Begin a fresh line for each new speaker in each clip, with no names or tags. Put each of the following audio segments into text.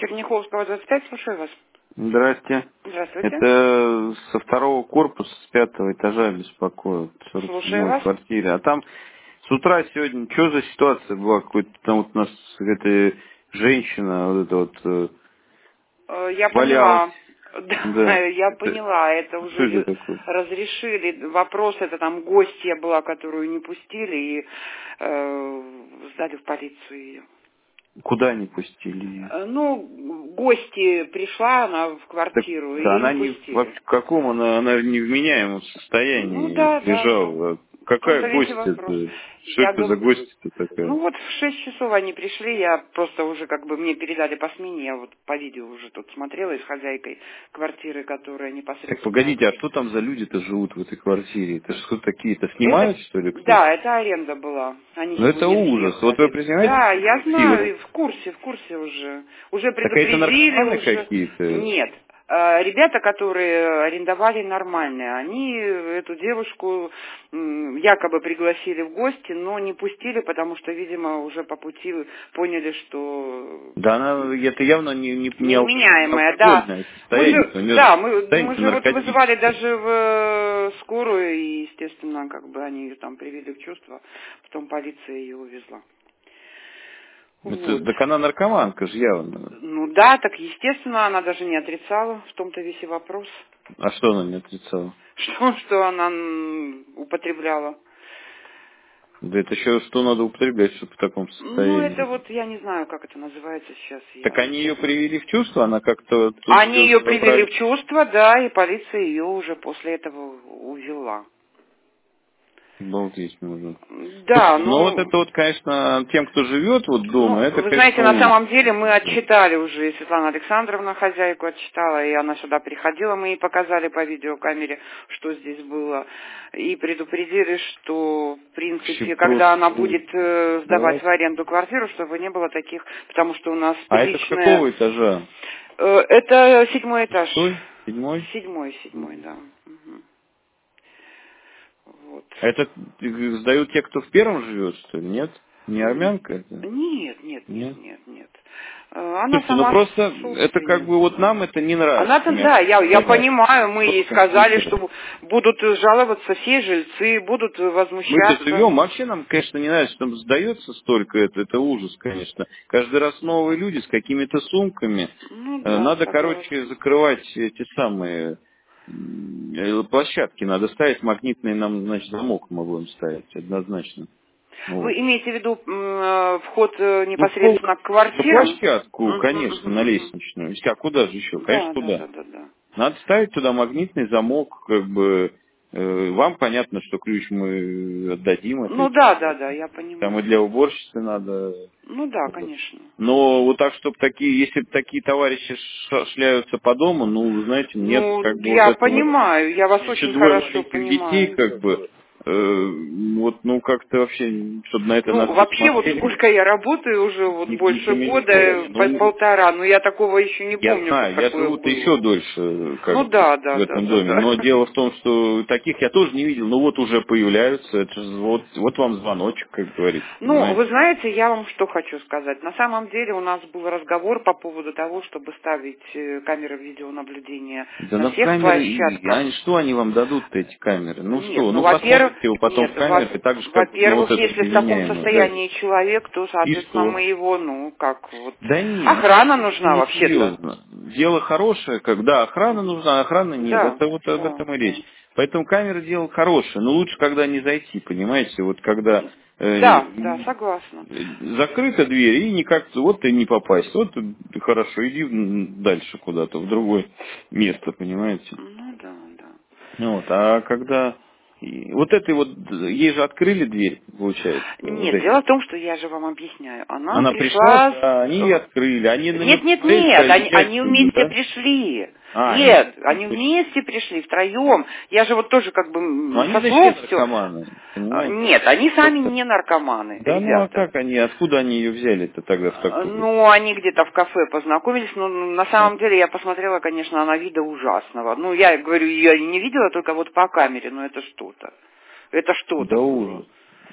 Черняховского, 25, слушаю вас.
Здрасте.
Здравствуйте.
Это со второго корпуса, с 5-го этажа беспокоит, в
Слушаю
47-й
вас.
квартире. А там с утра сегодня, что за ситуация была? Какой-то там вот у нас какая-то женщина, вот эта вот,
Я
валялась.
поняла. Да,
Да.
я поняла. Это
Что
уже
это такое?
разрешили. Вопрос, это там гостья была, которую не пустили, и сдали в полицию ее.
Куда не пустили ее?
Ну, гости пришла, она в
Так,
квартиру,
да,
и не
она не
пустили.
в каком она в невменяемом
Ну
состоянии
да, да.
лежала.
В том-то
Какая
весь и
гостья-то?
вопрос.
Что
Я
это за
говорю,
гостья-то такая?
ну вот в 6 часов они пришли, я просто уже как бы мне передали по смене, я вот по видео уже тут смотрела с хозяйкой квартиры, которая
Так
непосредственно...
погодите, а что там за люди-то живут в этой квартире? Это что такие-то
Это,
снимают, что ли, кто?
да, это аренда была, они
Ну это
сегодня
ужас. Вот вы
съехали.
принимаете
Да, я
квартиру?
знаю, в курсе уже. Уже
Так это
предупредили,
наркоманы
уже...
какие-то?
Нет. Ребята, которые арендовали нормальные, они эту девушку якобы пригласили в гости, но не пустили, потому что, видимо, уже по пути поняли, что
Да она, это явно не
невменяемая, да.
алкогольное
Мы
состояние,
же,
у нее
да, мы
состояние
же вот вызывали
наркотическое.
даже в скорую, и, естественно, как бы они ее там привели в чувство, потом полиция ее увезла. Вот.
Так она наркоманка же явно.
Ну да, так естественно, она даже не отрицала, в том-то весь и вопрос,
А что она не отрицала?
что она употребляла.
Да это еще что надо употреблять, чтобы в таком
Ну, это
состоянии?
вот, я не знаю, как это называется сейчас,
Так
я,
они ее
честно.
привели в чувство, она как-то тут
Они
ее
ее привели
забрали.
в чувство, да, и полиция ее уже после этого увела.
Обалдеть можно.
Да,
Слушайте, ну вот
ну,
это вот, конечно, тем, кто живет вот дома,
ну,
это,
вы знаете,
конечно,
на
ужас.
самом деле мы отчитали уже, и Светлана Александровна хозяйку отчитала, и она сюда приходила, мы ей показали по видеокамере, что здесь было, и предупредили, что, в
Вообще
принципе, когда она
просто
будет сдавать
давайте.
в аренду квартиру, чтобы не было таких, потому что у нас
А это с
приличная...
какого этажа?
Это 7-й этаж.
Шестой? Седьмой?
Седьмой, да. Мгм. Вот.
А это сдают те, кто в первом живет, что ли? Нет? Не армянка это?
Нет, нет, нет,
Нет.
нет, нет. Она
Слушайте, ну
сама
просто это как бы вот
собственница.
нам это не нравится,
Она-то,
мягко
да, я
сказать.
понимаю, мы ей сказали,
Собственно,
что будут жаловаться все жильцы, будут
мы-то
возмущаться.
живем, вообще нам, конечно, не нравится, что там сдается столько, это ужас, конечно. Каждый раз новые люди с какими-то сумками.
Ну да,
Надо, короче,
согласна.
закрывать эти самые площадки, надо ставить магнитный нам, значит, замок мы будем ставить, однозначно. Вот.
Вы имеете в виду вход
Ну, вход
непосредственно к
на
квартирам?
площадку,
Мгм,
конечно,
мгм,
на
мгм.
лестничную. А куда же еще? Конечно,
Да, да,
туда.
да, да, да.
Надо ставить туда магнитный замок, как бы, вам понятно, что ключ мы отдадим, это
Ну да, да, да, я
там и
понимаю.
для уборщицы надо.
Ну да,
Вот.
конечно.
Но вот так, чтобы такие, если такие товарищи шляются по дому, ну, вы знаете, мне
Ну,
как бы вот
я
это вот,
понимаю, я вас
еще
очень
двое
хорошо
маленьких детей,
понимаю.
как бы, вот, ну, как-то вообще, чтобы на это
Ну,
на все
вообще, вот
смотрели,
сколько я работаю уже, вот
не
больше
комментирую.
года,
Ну,
полтора, но я такого еще не
я
помню, чтобы
знаю, я
такое
живу-то еще
было.
дольше,
Ну
как бы,
да,
в
да, да,
этом
да,
доме. Но
да.
дело в том, что таких я тоже не видел. Ну вот уже появляются, это же вот вам звоночек, как говорится,
Ну,
понимаете?
вы знаете, я вам что хочу сказать. На самом деле у нас был разговор по поводу того, чтобы ставить камеры видеонаблюдения
Да
на
на
всех
камеры,
площадках.
что они вам дадут-то, эти камеры? Ну
Нет,
что,
ну,
ну
во-первых,
посмотрите его потом
нет,
в камеры, так же, как ну, вот
во-первых,
этот
если в таком
невменяемый, да.
состоянии человек, то,
И
соответственно,
что?
мы его, ну, как вот...
Да нет,
Охрана
это
нужна вообще-то.
несерьезно. Дело хорошее, когда охрана нужна, а охраны нет.
Да,
Это вот об
да,
этом и
да.
речь. Поэтому камера дело хорошее, но лучше, когда не зайти, понимаете? Вот когда
Да, да, согласна.
закрыта дверь и никак, вот и не попасть. Вот и хорошо, иди дальше куда-то, в другое место, понимаете?
Ну да, да.
Ну вот, а когда... вот этой вот, ей же открыли дверь, получается, вот
Нет,
эти.
дело в том, что я же вам объясняю. Она
Она пришла,
пришла
да, они ей открыли, они на нее
Нет, нет,
посмотрели,
нет,
сказали, иди
они
отсюда,
вместе
да?
пришли.
А, они
Нет,
вместе
они
пришли.
вместе пришли, втроем. Я же вот тоже как бы
Но они
со
же все
слов все.
наркоманы, понимаете?
Нет, они сами
Просто...
не наркоманы,
Да ну а
ребята.
как они, откуда они ее взяли-то тогда в такую?
Ну, они где-то в кафе познакомились, но на самом деле я посмотрела, конечно, она вида ужасного. Ну, я говорю, я не видела, только вот по камере, но это что-то. Это
Да
что-то было.
ужас.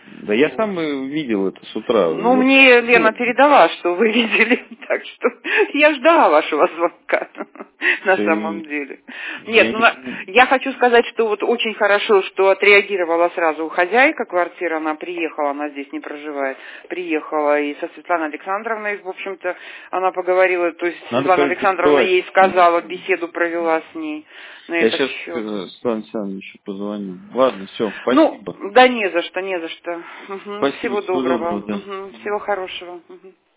Да я сам видел это с утра.
Ну, мне Лена передала, что вы видели, так что я ждала вашего звонка на самом деле. Нет, ну, я хочу сказать, что вот очень хорошо, что отреагировала сразу хозяйка квартиры, она приехала, она здесь не проживает, приехала и со Светланой Александровной, в общем-то, она поговорила, то есть Светлана Александровна ей сказала, беседу провела с ней на этот счет.
Я сейчас Светлане Александровне позвоню. Ладно, все, спасибо.
Ну, да не за что, не за что.
Спасибо,
Всего доброго.
да.
Всего хорошего.